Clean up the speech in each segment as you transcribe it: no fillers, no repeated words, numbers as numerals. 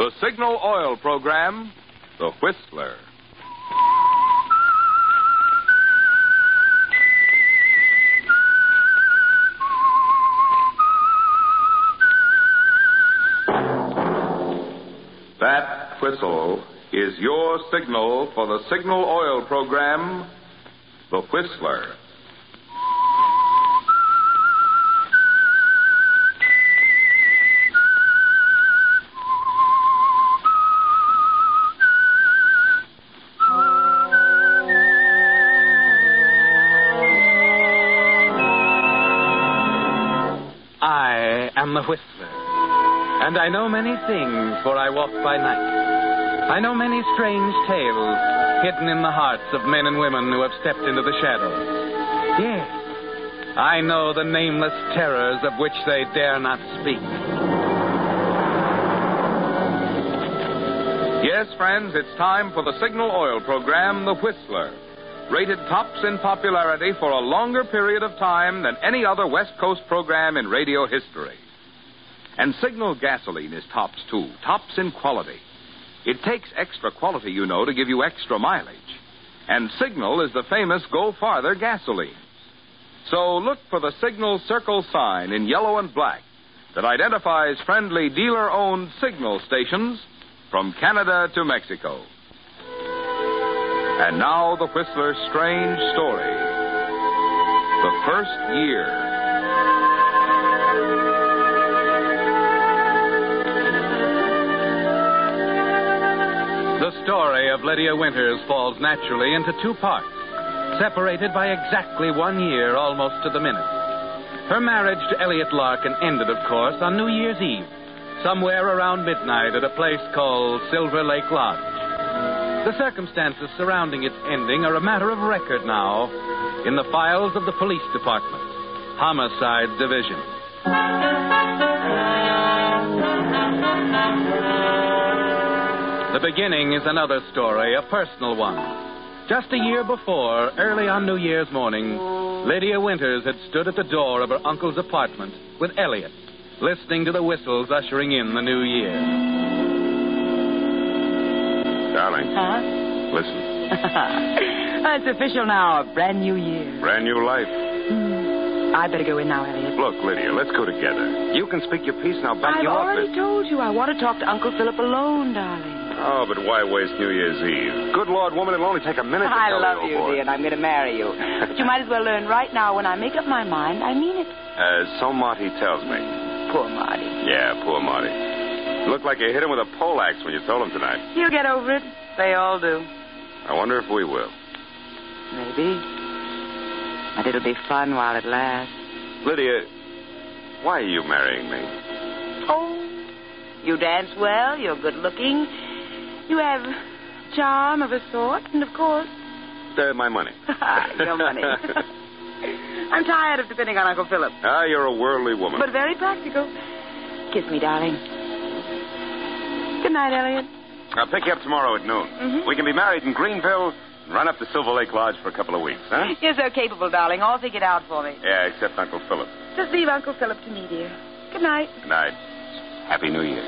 The Signal Oil program, The Whistler. That whistle is your signal for the Signal Oil program, The Whistler. I am the Whistler, and I know many things, for I walk by night. I know many strange tales hidden in the hearts of men and women who have stepped into the shadows. Yes, I know the nameless terrors of which they dare not speak. Yes, friends, it's time for the Signal Oil program, The Whistler. Rated tops in popularity for a longer period of time than any other West Coast program in radio history. And Signal gasoline is tops, too. Tops in quality. It takes extra quality, you know, to give you extra mileage. And Signal is the famous Go Farther gasoline. So look for the Signal circle sign in yellow and black that identifies friendly dealer-owned Signal stations from Canada to Mexico. And now the Whistler's strange story. The first year. The story of Lydia Winters falls naturally into two parts, separated by exactly 1 year, almost to the minute. Her marriage to Elliot Larkin ended, of course, on New Year's Eve, somewhere around midnight at a place called Silver Lake Lodge. The circumstances surrounding its ending are a matter of record now in the files of the police department, Homicide Division. The beginning is another story, a personal one. Just a year before, early on New Year's morning, Lydia Winters had stood at the door of her uncle's apartment with Elliot, listening to the whistles ushering in the new year. Darling. Huh? Listen. It's official now, a brand new year. Brand new life. I better go in now, Elliot. Look, Lydia, let's go together. You can speak your piece, and I'll back I've you up. already told you I want to talk to Uncle Philip alone, darling. Oh, but why waste New Year's Eve? Good Lord, woman, it'll only take a minute to I tell love the old you, boy. dear, and I'm going to marry you. But you might as well learn right now, when I make up my mind, I mean it. So Marty tells me. Poor Marty. Yeah, poor Marty. Looked like you hit him with a pole axe when you told him tonight. He'll get over it. They all do. I wonder if we will. Maybe. But it'll be fun while it lasts. Lydia, why are you marrying me? Oh, you dance well, you're good looking, you have charm of a sort, and of course... My money. Your money. I'm tired of depending on Uncle Philip. You're a worldly woman. But very practical. Kiss me, darling. Good night, Elliot. I'll pick you up tomorrow at noon. Mm-hmm. We can be married in Greenville and run up to Silver Lake Lodge for a couple of weeks, huh? You're so capable, darling. All figured out for me. Yeah, except Uncle Philip. Just leave Uncle Philip to me, dear. Good night. Good night. Happy New Year.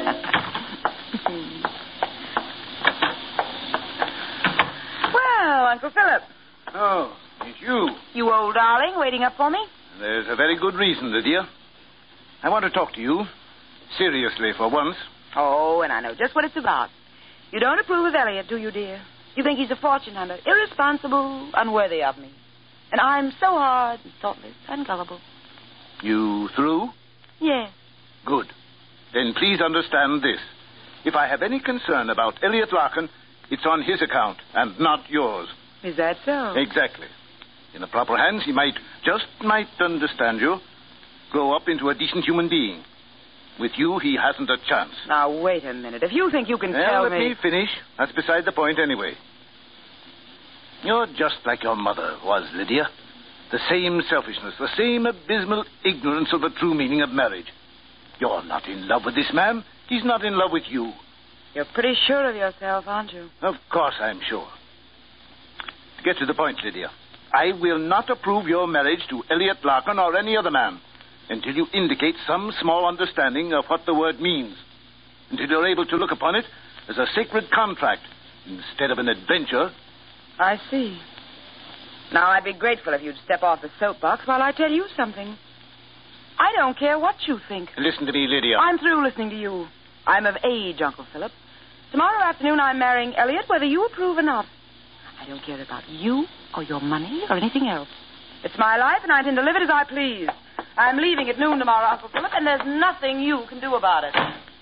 Well, Uncle Philip. Oh, it's you. You old darling, waiting up for me? There's a very good reason, Lydia. I want to talk to you. Seriously, for once. Oh, and I know just what it's about. You don't approve of Elliot, do you, dear? You think he's a fortune hunter, irresponsible, unworthy of me. And I'm so hard and thoughtless and gullible. You through? Yes. Good. Then please understand this. If I have any concern about Elliot Larkin, it's on his account and not yours. Is that so? Exactly. In the proper hands, he might understand you, grow up into a decent human being. With you, he hasn't a chance. Now, wait a minute. If you think you can Well, tell let me finish. That's beside the point anyway. You're just like your mother was, Lydia. The same selfishness, the same abysmal ignorance of the true meaning of marriage. You're not in love with this man. He's not in love with you. You're pretty sure of yourself, aren't you? Of course I'm sure. To get to the point, Lydia, I will not approve your marriage to Elliot Larkin or any other man until you indicate some small understanding of what the word means. until you're able to look upon it as a sacred contract instead of an adventure. I see. Now, I'd be grateful if you'd step off the soapbox while I tell you something. I don't care what you think. Listen to me, Lydia. I'm through listening to you. I'm of age, Uncle Philip. Tomorrow afternoon, I'm marrying Elliot, whether you approve or not. I don't care about you or your money or anything else. It's my life, and I intend to live it as I please. I'm leaving at noon tomorrow, Uncle Philip, and there's nothing you can do about it.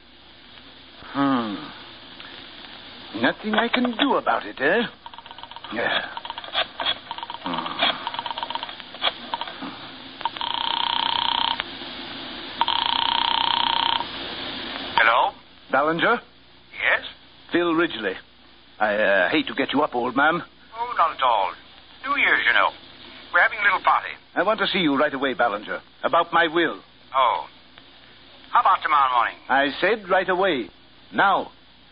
Nothing I can do about it, eh? Yeah. Hello? Ballinger? Yes? Phil Ridgely. I hate to get you up, old man. Oh, not at all. New Year's, you know. We're having a little party. I want to see you right away, Ballinger, about my will. Oh. How about tomorrow morning? I said right away. Now.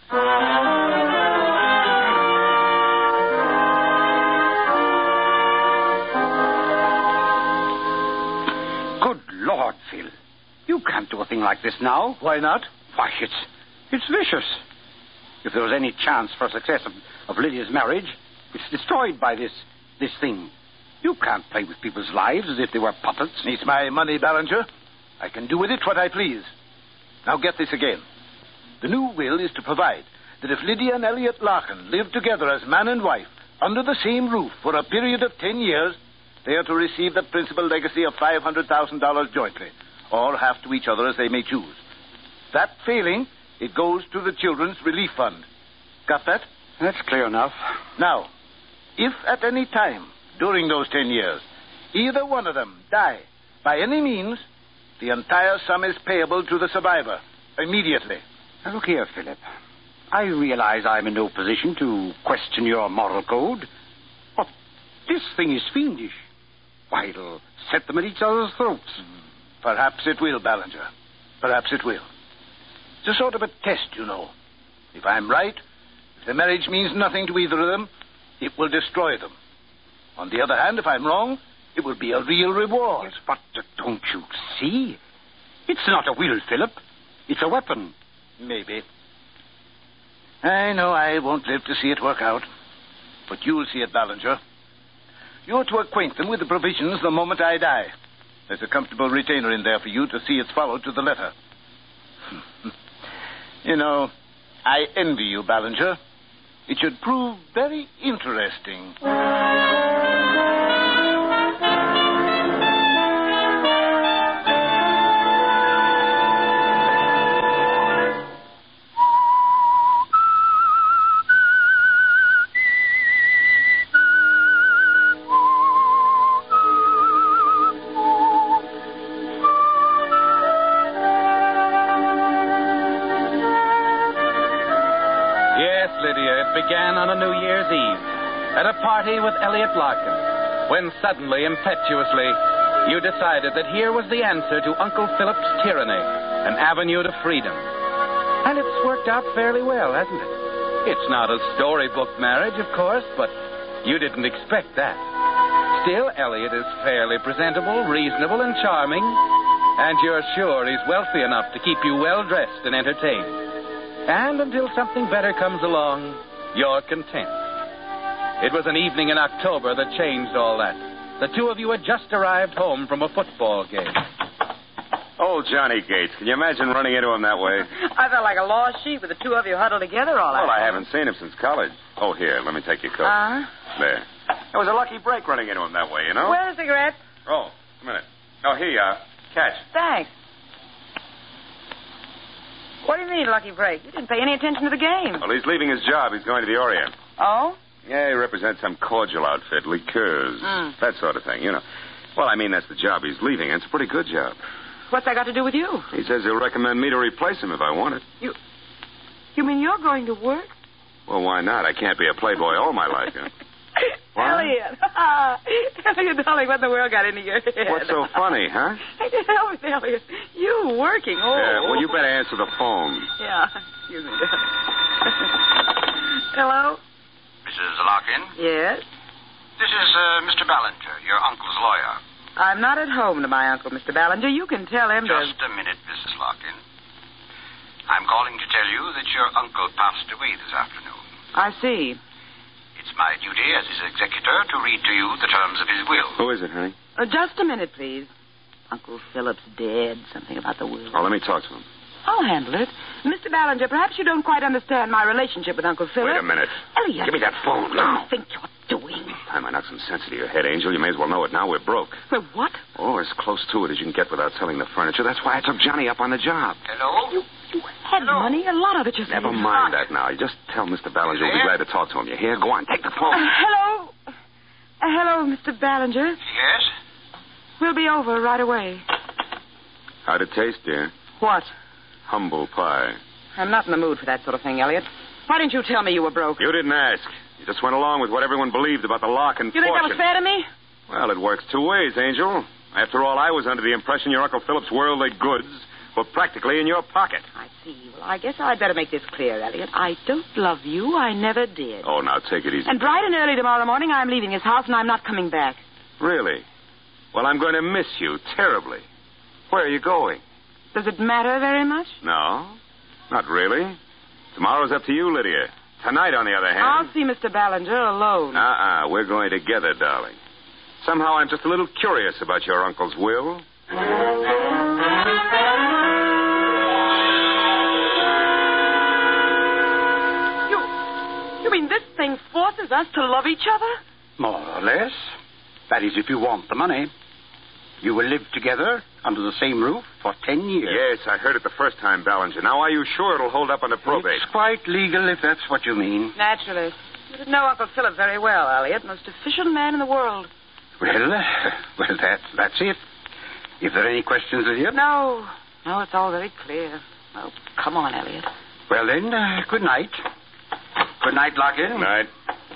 Good Lord, Phil. You can't do a thing like this now. Why not? Why, it's vicious. If there was any chance for success of Lydia's marriage, it's destroyed by this thing. You can't play with people's lives as if they were puppets. It's my money, Ballinger. I can do with it what I please. Now get this again. The new will is to provide that if Lydia and Elliot Larkin live together as man and wife under the same roof for a period of 10 years, they are to receive the principal legacy of $500,000 jointly, or half to each other as they may choose. That failing, it goes to the Children's Relief Fund. Got that? That's clear enough. Now, if at any time during those 10 years either one of them die by any means, the entire sum is payable to the survivor immediately. Now, look here, Philip. I realize I'm in no position to question your moral code. But this thing is fiendish. Why, it'll set them at each other's throats. Perhaps it will, Ballinger. Perhaps it will. It's a sort of a test, you know. If I'm right, if the marriage means nothing to either of them, it will destroy them. On the other hand, if I'm wrong, it will be a real reward. Yes, but don't you see? It's not a will, Philip. It's a weapon. Maybe. I know I won't live to see it work out. But you'll see it, Ballinger. You're to acquaint them with the provisions the moment I die. There's a comfortable retainer in there for you to see it's followed to the letter. You know, I envy you, Ballinger. It should prove very interesting. Began on a New Year's Eve at a party with Elliot Larkin, when suddenly, impetuously, you decided that here was the answer to Uncle Philip's tyranny, an avenue to freedom. And it's worked out fairly well, hasn't it? It's not a storybook marriage, of course, but you didn't expect that. Still, Elliot is fairly presentable, reasonable, and charming, and you're sure he's wealthy enough to keep you well-dressed and entertained. And until something better comes along, you're content. It was an evening in October that changed all that. The two of you had just arrived home from a football game. Old Johnny Gates. Can you imagine running into him that way? I felt like a lost sheep with the two of you huddled together all Well, that. I haven't seen him since college. Oh, here, let me take your coat. There. It was a lucky break running into him that way, you know? Where's the cigarette? Oh, a minute. Oh, here you are. Catch. Thanks. What do you mean, lucky break? You didn't pay any attention to the game. Well, he's leaving his job. He's going to the Orient. Oh? Yeah, he represents some cordial outfit, liqueurs, that sort of thing, you know. Well, I mean, that's the job he's leaving. It's a pretty good job. What's that got to do with you? He says he'll recommend me to replace him if I want it. You mean you're going to work? Well, why not? I can't be a playboy all my life, you know. Elliot. Elliot, darling, what in the world got into your head? What's so funny, huh? Hey, tell me, Elliot. You working. Oh. Yeah, well, you better answer the phone. Yeah, excuse me. Hello? Mrs. Larkin? Yes? This is Mr. Ballinger, your uncle's lawyer. I'm not at home to my uncle, Mr. Ballinger. You can tell him Just a minute, Mrs. Larkin. I'm calling to tell you that your uncle passed away this afternoon. I see. It's my duty as his executor to read to you the terms of his will. Who is it, honey? Just a minute, please. Uncle Philip's dead. Something about the will. Oh, let me talk to him. I'll handle it. Mr. Ballinger, perhaps you don't quite understand my relationship with Uncle Philip. Wait a minute. Elliot. Give me that phone What now. do you think you're doing? Time I knock some sense into your head, Angel. You may as well know it now. We're broke. Well, what? Oh, as close to it as you can get without selling the furniture. That's why I took Johnny up on the job. Hello? You had money, a lot of it, you said. Never mind that now. You just tell Mr. Ballinger we'll be glad to talk to him. You hear? Go on, take the phone. Hello? Hello, Mr. Ballinger. Yes? We'll be over right away. How'd it taste, dear? What? Humble pie. I'm not in the mood for that sort of thing, Elliot. Why didn't you tell me you were broke? You didn't ask. You just went along with what everyone believed about the lock and You think that was fortune. fair to me? Well, it works two ways, Angel. After all, I was under the impression your Uncle Philip's worldly goods were practically in your pocket. I see. Well, I guess I'd better make this clear, Elliot. I don't love you. I never did. Oh, now take it easy. And bright and early tomorrow morning, I'm leaving his house and I'm not coming back. Really? Well, I'm going to miss you terribly. Where are you going? Does it matter very much? No, not really. Tomorrow's up to you, Lydia. Tonight, on the other hand... I'll see Mr. Ballinger alone. We're going together, darling. Somehow I'm just a little curious about your uncle's will. You mean this thing forces us to love each other? More or less. That is, if you want the money. You will live together under the same roof for 10 years. Yes, I heard it the first time, Ballinger. Now, are you sure it'll hold up under probate? It's quite legal if that's what you mean. Naturally. You didn't know Uncle Philip very well, Elliot. Most efficient man in the world. Well, that's it. If there are any questions, Lydia? No, it's all very clear. Oh, come on, Elliot. Well, then, good night. Good night, Larkin. Night.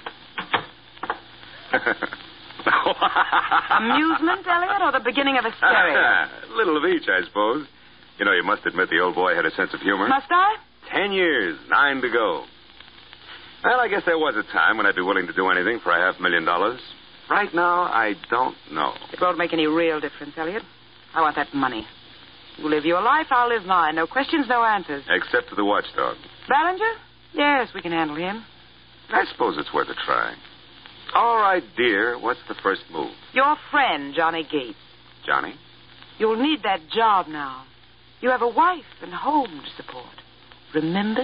Amusement, Elliot, or the beginning of hysteria? A little of each, I suppose. You know, you must admit the old boy had a sense of humor. Must I? 10 years, 9 to go. Well, I guess there was a time when I'd be willing to do anything for $500,000. Right now, I don't know. It won't make any real difference, Elliot. I want that money. You live your life, I'll live mine. No questions, no answers. Except to the watchdog. Ballinger? Yes, we can handle him. I suppose it's worth a try. All right, dear. What's the first move? Your friend, Johnny Gates. Johnny? You'll need that job now. You have a wife and home to support. Remember?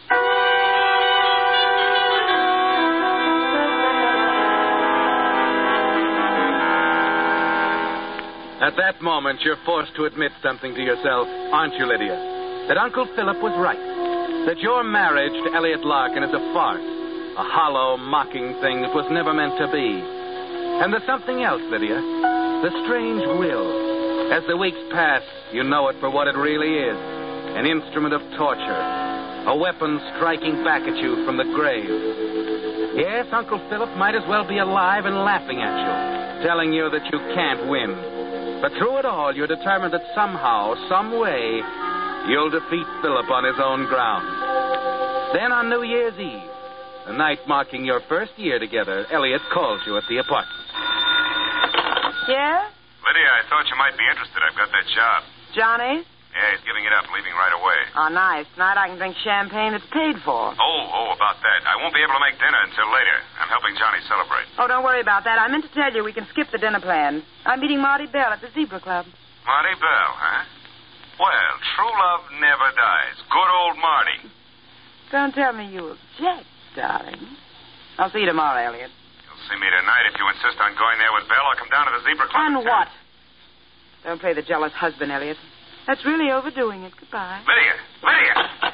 At that moment, you're forced to admit something to yourself, aren't you, Lydia? That Uncle Philip was right. That your marriage to Elliot Larkin is a farce. A hollow, mocking thing that was never meant to be. And there's something else, Lydia. The strange will. As the weeks pass, you know it for what it really is. An instrument of torture. A weapon striking back at you from the grave. Yes, Uncle Philip might as well be alive and laughing at you, telling you that you can't win. But through it all, you're determined that somehow, some way, you'll defeat Philip on his own ground. Then on New Year's Eve, the night marking your first year together, Elliot calls you at the apartment. Yeah? Lydia, I thought you might be interested. I've got that job. Johnny? Yeah, he's giving it up, leaving right away. Oh, nice. Tonight I can drink champagne that's paid for. Oh, about that. I won't be able to make dinner until later. I'm helping Johnny celebrate. Oh, don't worry about that. I meant to tell you we can skip the dinner plan. I'm meeting Marty Bell at the Zebra Club. Marty Bell, huh? Well, true love never dies. Good old Marty. Don't tell me you object, darling. I'll see you tomorrow, Elliot. You'll see me tonight if you insist on going there with Bell. I'll come down to the Zebra Club. And what? Don't play the jealous husband, Elliot. That's really overdoing it. Goodbye. Lydia!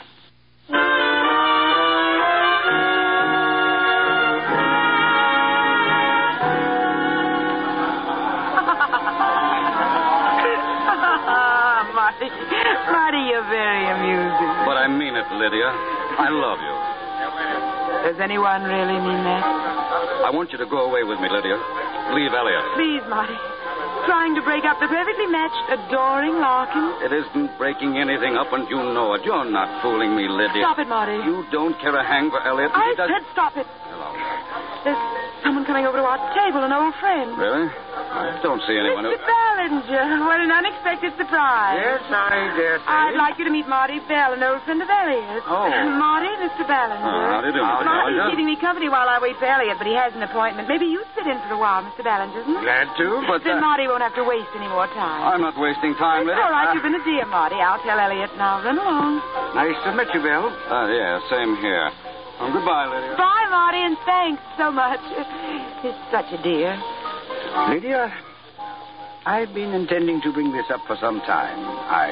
Marty, you're very amusing. But I mean it, Lydia. I love you. Does anyone really mean that? I want you to go away with me, Lydia. Leave Elliot. Please, Marty. Trying to break up the perfectly matched, adoring Larkin? It isn't breaking anything up, and you know it. You're not fooling me, Lydia. Stop it, Marty. You don't care a hang for Elliot. I said stop it. Hello. There's someone coming over to our table, an old friend. Really? I don't see anyone. Mr. Ballinger. What an unexpected surprise. Yes, I dare say. I'd like you to meet Marty Bell, an old friend of Elliot's. Oh. Marty, Mr. Ballinger. Oh, how do you do, Mr. Marty's Ballinger? keeping me company while I wait for Elliot, but he has an appointment. Maybe you'd sit in for a while, Mr. Ballinger, isn't it? Glad to, but... Then Marty won't have to waste any more time. I'm not wasting time, It's Lydia. all right. You've been a dear, Marty. I'll tell Elliot now. Run along. Nice to meet you, Bill. Yeah, same here. Oh, goodbye, Lydia. Bye, Marty, and thanks so much. He's such a dear. Lydia, I've been intending to bring this up for some time.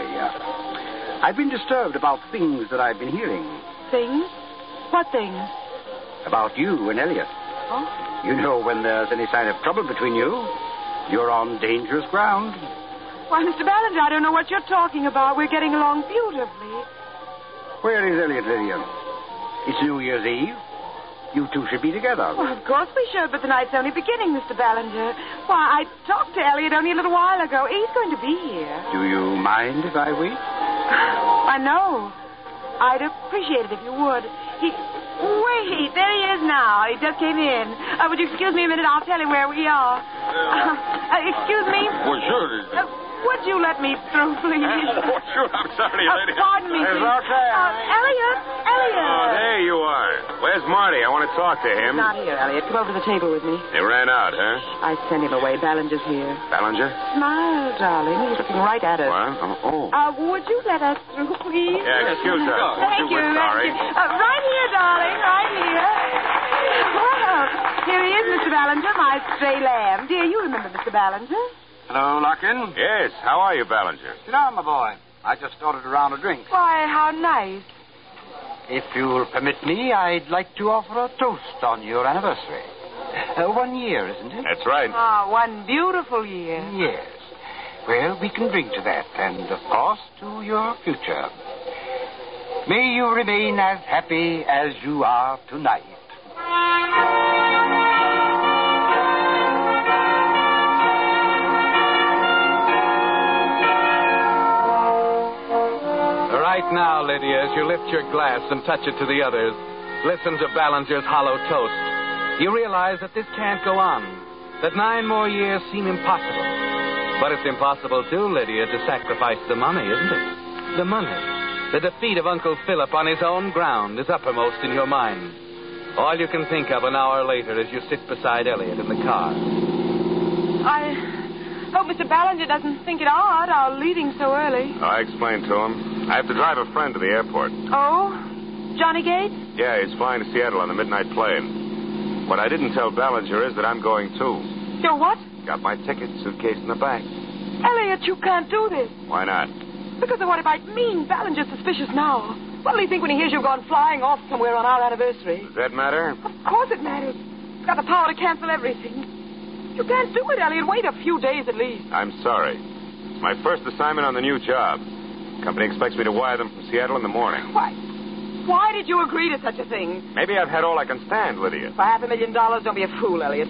I've been disturbed about things that I've been hearing. Things? What things? About you and Elliot. Oh? You know, when there's any sign of trouble between you, you're on dangerous ground. Why, Mr. Ballinger, I don't know what you're talking about. We're getting along beautifully. Where is Elliot, Lydia? It's New Year's Eve. You two should be together. Well, of course we should, but the night's only beginning, Mr. Ballinger. Why, I talked to Elliot only a little while ago. He's going to be here. Do you mind if I wait? I know. I'd appreciate it if you would. Wait, there he is now. He just came in. Would you excuse me a minute? I'll tell him where we are. Excuse me? Well, sure. Would you let me through, please? Oh, sure. I'm sorry, lady. Pardon me, please. Elliot! Oh, there you are. Where's Marty? I want to talk to him. Not here, Elliot. Come over to the table with me. He ran out, huh? I sent him away. Ballinger's here. Ballinger? Smile, darling. He's looking right at us. What? Oh. Would you let us through, please? Yeah, excuse us. Thank you. We're sorry. Right here, darling. Right here. Well, here he is, Mr. Ballinger, my stray lamb. Dear, you remember Mr. Ballinger? Hello, Larkin. Yes. How are you, Ballinger? Sit down, my boy. I just ordered a round of drinks. Why, how nice. If you'll permit me, I'd like to offer a toast on your anniversary. 1 year, isn't it? That's right. Ah, one beautiful year. Yes. Well, we can drink to that, and, of course, to your future. May you remain as happy as you are tonight. Right now, Lydia, as you lift your glass and touch it to the others, listen to Ballinger's hollow toast. You realize that this can't go on, that 9 more years seem impossible. But it's impossible, too, Lydia, to sacrifice the money, isn't it? The money. The defeat of Uncle Philip on his own ground is uppermost in your mind. All you can think of an hour later as you sit beside Elliot in the car. I hope Mr. Ballinger doesn't think it odd, our leaving so early. I explained to him. I have to drive a friend to the airport. Oh? Johnny Gates? Yeah, he's flying to Seattle on the midnight plane. What I didn't tell Ballinger is that I'm going, too. You're what? Got my ticket, suitcase in the back. Elliot, you can't do this. Why not? Because of what it might mean. Ballinger's suspicious now. What'll he think when he hears you've gone flying off somewhere on our anniversary? Does that matter? Of course it matters. He's got the power to cancel everything. You can't do it, Elliot. Wait a few days at least. I'm sorry. It's my first assignment on the new job. The company expects me to wire them from Seattle in the morning. Why did you agree to such a thing? Maybe I've had all I can stand, Lydia. For $500,000, don't be a fool, Elliot.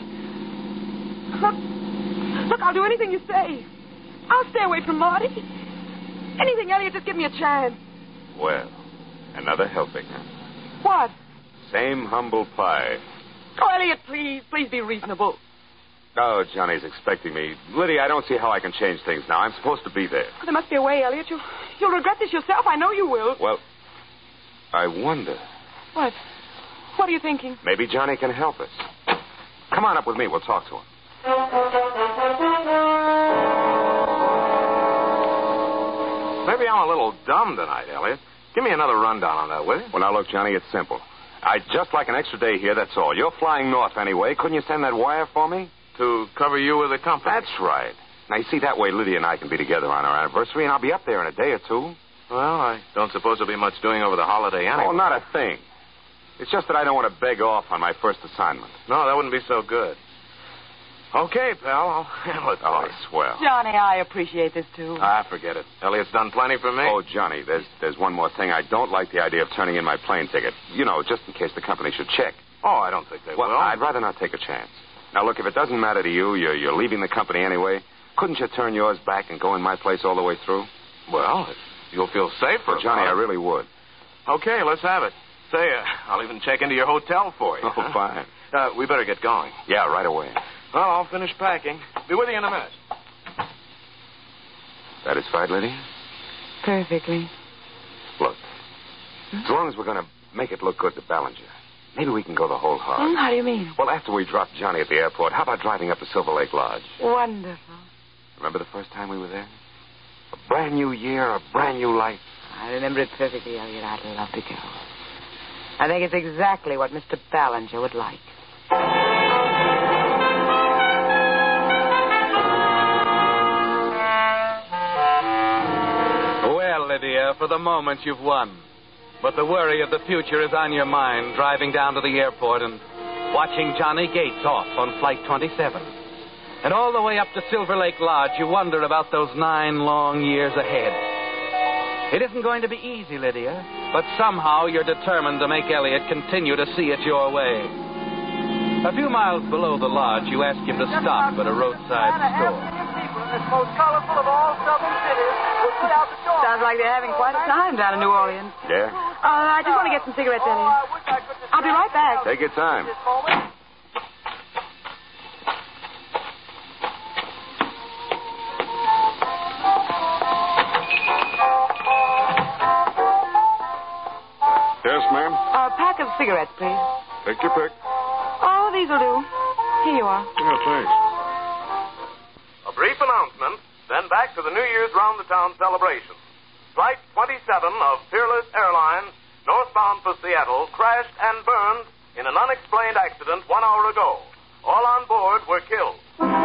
Look, I'll do anything you say. I'll stay away from Marty. Anything, Elliot, just give me a chance. Well, another helping, huh? What? Same humble pie. Oh, Elliot, please be reasonable. Oh, Johnny's expecting me. Lydia, I don't see how I can change things now. I'm supposed to be there. Oh, there must be a way, Elliot. You'll regret this yourself. I know you will. Well, I wonder. What? What are you thinking? Maybe Johnny can help us. Come on up with me. We'll talk to him. Maybe I'm a little dumb tonight, Elliot. Give me another rundown on that, will you? Well, now, look, Johnny, it's simple. I'd just like an extra day here, that's all. You're flying north anyway. Couldn't you send that wire for me? To cover you with the company. That's right. Now, you see, that way Lydia and I can be together on our anniversary, and I'll be up there in a day or two. Well, I don't suppose there'll be much doing over the holiday anyway. Oh, not a thing. It's just that I don't want to beg off on my first assignment. No, that wouldn't be so good. Okay, pal, I'll handle it. Oh, swell. Johnny, I appreciate this, too. Forget it. Elliot's done plenty for me. Oh, Johnny, there's one more thing. I don't like the idea of turning in my plane ticket. You know, just in case the company should check. Oh, I don't think they will. I'd rather not take a chance. Now, look, if it doesn't matter to you, you're leaving the company anyway, couldn't you turn yours back and go in my place all the way through? Well, if you'll feel safer. Well, Johnny, I really would. Okay, let's have it. Say, I'll even check into your hotel for you. Oh, fine. We better get going. Yeah, right away. Well, I'll finish packing. Be with you in a minute. Satisfied, Lydia? Perfectly. Look, as long as we're going to make it look good to Ballinger, maybe we can go the whole hog. How do you mean? Well, after we drop Johnny at the airport, how about driving up to Silver Lake Lodge? Wonderful. Remember the first time we were there? A brand new year, a brand new life. I remember it perfectly, Elliot. I'd love to go. I think it's exactly what Mr. Ballinger would like. Well, Lydia, for the moment you've won. But the worry of the future is on your mind, driving down to the airport and watching Johnny Gates off on Flight 27. And all the way up to Silver Lake Lodge, you wonder about those 9 long years ahead. It isn't going to be easy, Lydia, but somehow you're determined to make Elliot continue to see it your way. A few miles below the lodge, you ask him to stop at a roadside store. This most colorful of all southern cities will put out the door. Sounds like they're having quite a time down in New Orleans. Yeah? I just want to get some cigarettes, Elliot. I'll be right back. Take your time. Yes, ma'am? A pack of cigarettes, please. Take your pick. Oh, these will do. Here you are. Yeah, thanks. A brief announcement, then back to the New Year's round-the-town celebration. Flight 27 of Peerless Airlines, northbound for Seattle, crashed and burned in an unexplained accident 1 hour ago. All on board were killed.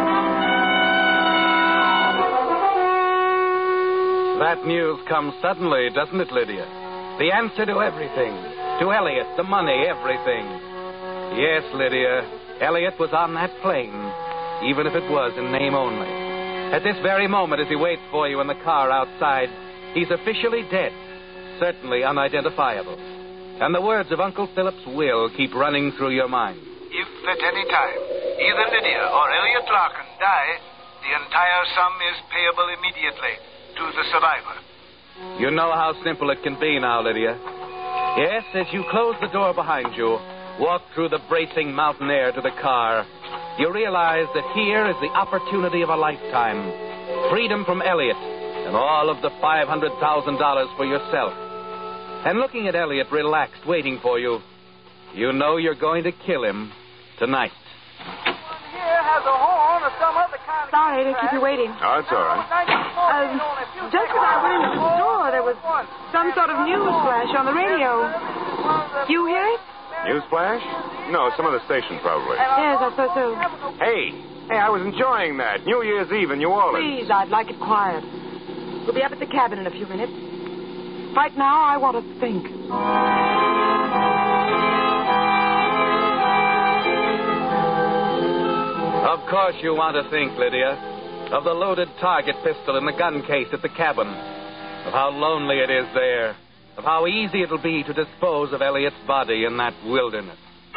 That news comes suddenly, doesn't it, Lydia? The answer to everything. To Elliot, the money, everything. Yes, Lydia, Elliot was on that plane, even if it was in name only. At this very moment, as he waits for you in the car outside, he's officially dead, certainly unidentifiable. And the words of Uncle Philip's will keep running through your mind. If at any time either Lydia or Elliot Larkin die, the entire sum is payable immediately to the survivor. You know how simple it can be now, Lydia. Yes, as you close the door behind you, walk through the bracing mountain air to the car, you realize that here is the opportunity of a lifetime. Freedom from Elliot and all of the $500,000 for yourself. And looking at Elliot relaxed, waiting for you, you know you're going to kill him tonight. Here has a horn or some other kind of... Sorry to keep you waiting. Oh, it's all right. Just as I went into the store, there was some sort of news flash on the radio. You hear it? Newsflash? No, some other station, probably. Yes, I thought so. Hey, I was enjoying that. New Year's Eve in New Orleans. Please, I'd like it quiet. We'll be up at the cabin in a few minutes. Right now, I want to think. Of course you want to think, Lydia, of the loaded target pistol in the gun case at the cabin, of how lonely it is there, of how easy it'll be to dispose of Elliot's body in that wilderness.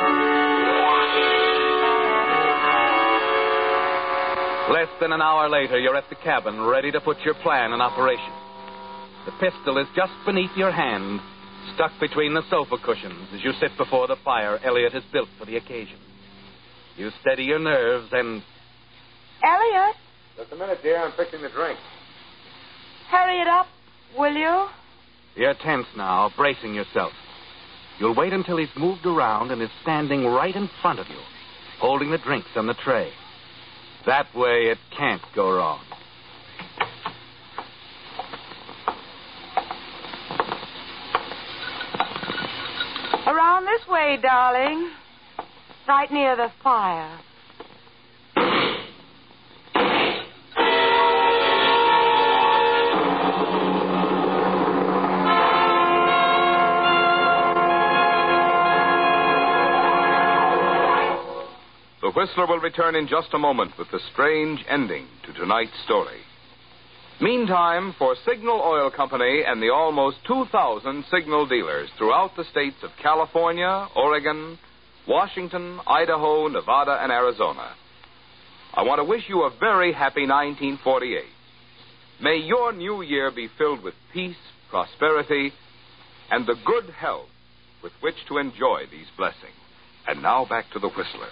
Less than an hour later, you're at the cabin, ready to put your plan in operation. The pistol is just beneath your hand, stuck between the sofa cushions as you sit before the fire Elliot has built for the occasion. You steady your nerves and... Elliot, Just a minute, dear. I'm fixing the drink. hurry it up, will you? You're tense now, bracing yourself. You'll wait until he's moved around and is standing right in front of you, holding the drinks on the tray. That way it can't go wrong. Around this way, darling. Right near the fire. The Whistler will return in just a moment with the strange ending to tonight's story. Meantime, for Signal Oil Company and the almost 2,000 Signal dealers throughout the states of California, Oregon, Washington, Idaho, Nevada, and Arizona, I want to wish you a very happy 1948. May your new year be filled with peace, prosperity, and the good health with which to enjoy these blessings. And now back to the Whistler.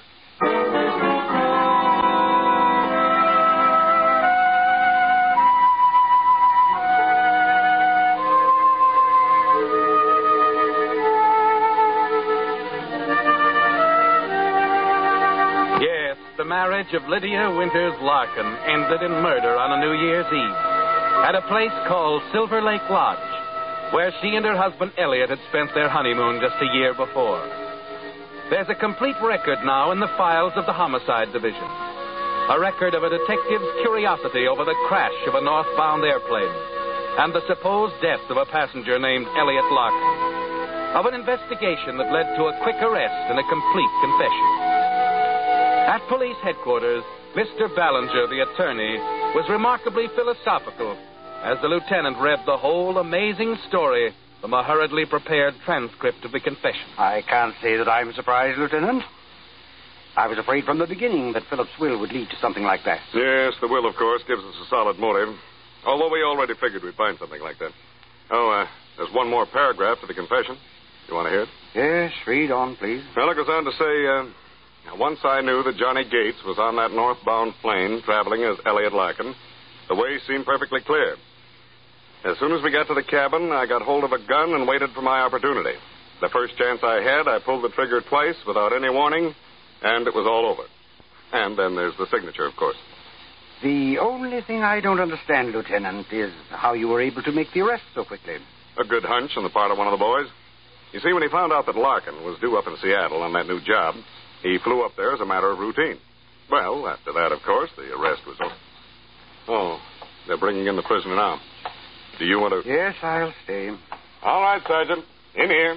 Yes, the marriage of Lydia Winters Larkin ended in murder on a New Year's Eve at a place called Silver Lake Lodge, where she and her husband Elliot had spent their honeymoon just a year before. There's a complete record now in the files of the Homicide Division. A record of a detective's curiosity over the crash of a northbound airplane and the supposed death of a passenger named Elliot Larkin. Of an investigation that led to a quick arrest and a complete confession. At police headquarters, Mr. Ballinger, the attorney, was remarkably philosophical as the lieutenant read the whole amazing story from a hurriedly prepared transcript of the confession. I can't say that I'm surprised, Lieutenant. I was afraid from the beginning that Philip's will would lead to something like that. Yes, the will, of course, gives us a solid motive. Although we already figured we'd find something like that. Oh, there's one more paragraph to the confession. You want to hear it? Yes, read on, please. Well, it goes on to say, once I knew that Johnny Gates was on that northbound plane traveling as Elliot Larkin, the way seemed perfectly clear. As soon as we got to the cabin, I got hold of a gun and waited for my opportunity. The first chance I had, I pulled the trigger twice without any warning, and it was all over. And then there's the signature, of course. The only thing I don't understand, Lieutenant, is how you were able to make the arrest so quickly. A good hunch on the part of one of the boys. You see, when he found out that Larkin was due up in Seattle on that new job, he flew up there as a matter of routine. Well, after that, of course, the arrest was over. Oh, they're bringing in the prisoner now. Do you want to... Yes, I'll stay. All right, Sergeant. In here.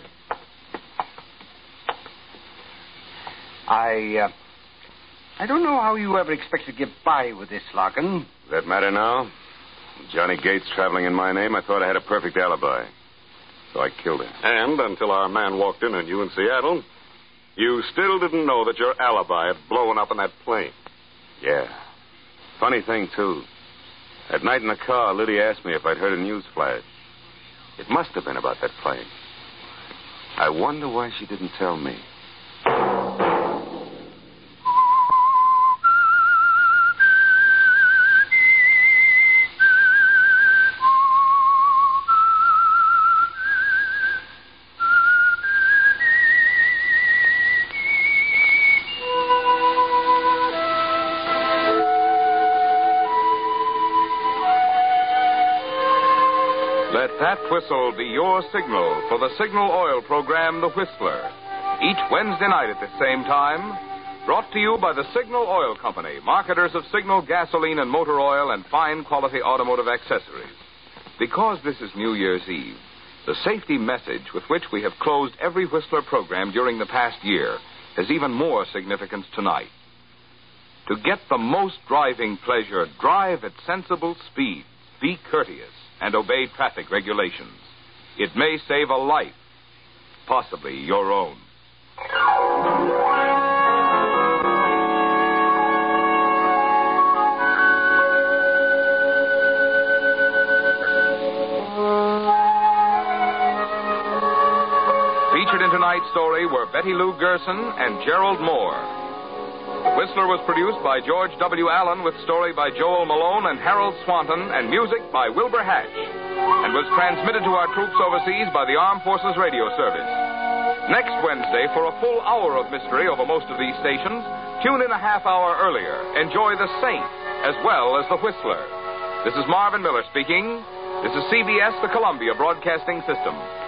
I don't know how you ever expect to get by with this, Larkin. Does that matter now? Johnny Gates traveling in my name, I thought I had a perfect alibi. So I killed him. And until our man walked in on you in Seattle, you still didn't know that your alibi had blown up in that plane. Yeah. Funny thing, too. That night in the car, Lydia asked me if I'd heard a news flash. It must have been about that plane. I wonder why she didn't tell me. Let that whistle be your signal for the Signal Oil program, The Whistler. Each Wednesday night at the same time, brought to you by the Signal Oil Company, marketers of Signal gasoline and motor oil and fine quality automotive accessories. Because this is New Year's Eve, the safety message with which we have closed every Whistler program during the past year has even more significance tonight. To get the most driving pleasure, drive at sensible speeds, be courteous, and obey traffic regulations. It may save a life, possibly your own. Featured in tonight's story were Betty Lou Gerson and Gerald Moore. The Whistler was produced by George W. Allen with story by Joel Malone and Harold Swanton and music by Wilbur Hatch, and was transmitted to our troops overseas by the Armed Forces Radio Service. Next Wednesday, for a full hour of mystery over most of these stations, tune in a half hour earlier. Enjoy The Saint as well as The Whistler. This is Marvin Miller speaking. This is CBS, the Columbia Broadcasting System.